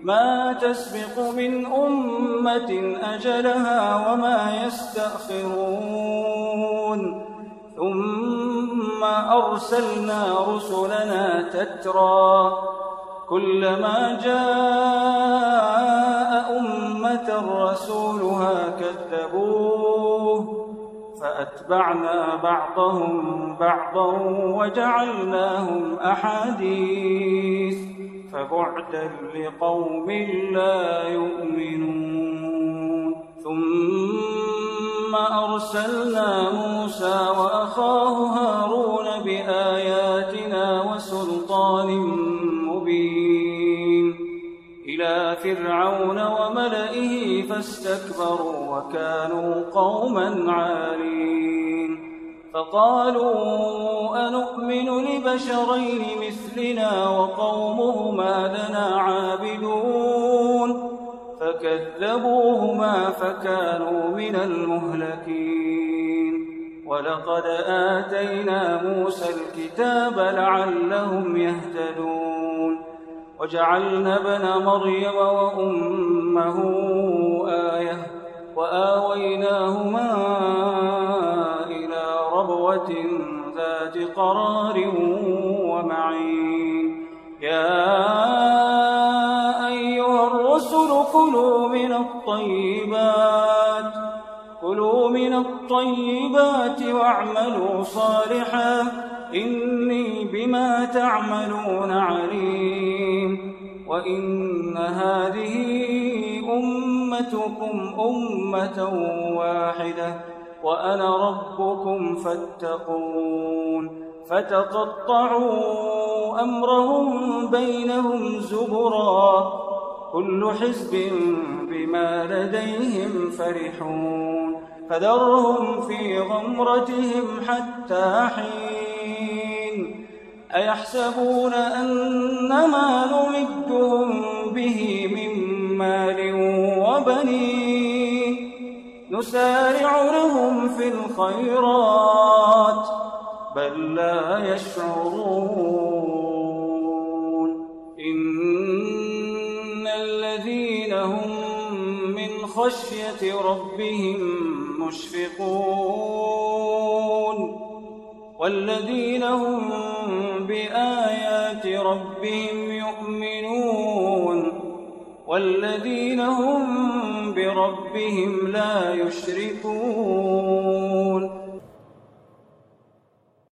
ما تسبق من أمة أجلها وما يستأخرون ثم أرسلنا رسلنا تترى كلما جاء أمة رسولها كذبوه فأتبعنا بعضهم بعضا وجعلناهم أحاديث فبعدا لقوم لا يؤمنون ثم أرسلنا موسى وأخاه هارون بآياتنا وسلطان مبين إلى فرعون وملئه فاستكبروا وكانوا قوما عالين فقالوا أنؤمن لبشرين مثلنا وقومهما لنا عابدون فكذبوهما فكانوا من المهلكين ولقد آتينا موسى الكتاب لعلهم يهتدون وجعلنا ابن مريم وأمه آية وآويناهما إلى ربوة ذات قرار ومعين يا أيها الرسل كلوا من الطيبات واعملوا صالحا إني بما تعملون عليم وإن هذه أمتكم أمة واحدة وأنا ربكم فاتقون فتقطعوا أمرهم بينهم زبرا كل حزب بما لديهم فرحون فذرهم في غمرتهم حتى حين أيحسبون أنما نمدهم به من مال وبنين نسارع لهم في الخيرات بل لا يشعرون إن الذين هم من خشية ربهم مشفقون والذين هم بآيات ربهم يؤمنون والذين هم بربهم لا يشركون